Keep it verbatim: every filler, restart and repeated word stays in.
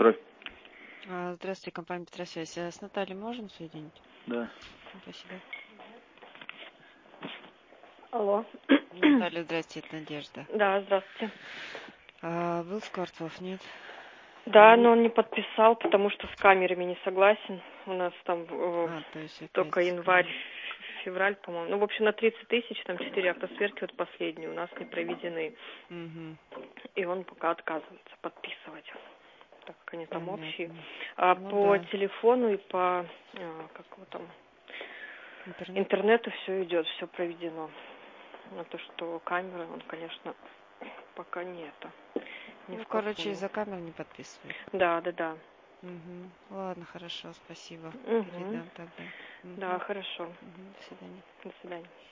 Здравствуйте. А, Здравствуйте, компания Петросвязь. А С Натальей можем соединить? Да. Спасибо. Алло. Наталья, здрасте, это Надежда. Да, здравствуйте. А, был Скворцов, нет? Да, но он не подписал, потому что с камерами не согласен. У нас там э, А, то есть опять... только январь, февраль, по-моему. Ну, в общем, на тридцать тысяч, там четыре автосверки, вот последние, у нас не проведены. Угу. И он пока отказывается подписывать, так как они там Понятно. общие. А Ну, по да. телефону и по а, как его там, Интернет? интернету все идет, все проведено. А то, что камеры, он, конечно, пока не это. Не Ну, в короче, кассу. из-за камер не подписывает. Да, да, да. Угу. Ладно, хорошо, спасибо. Угу. Передам тогда. Угу. Да, хорошо. Угу. До свидания. До свидания.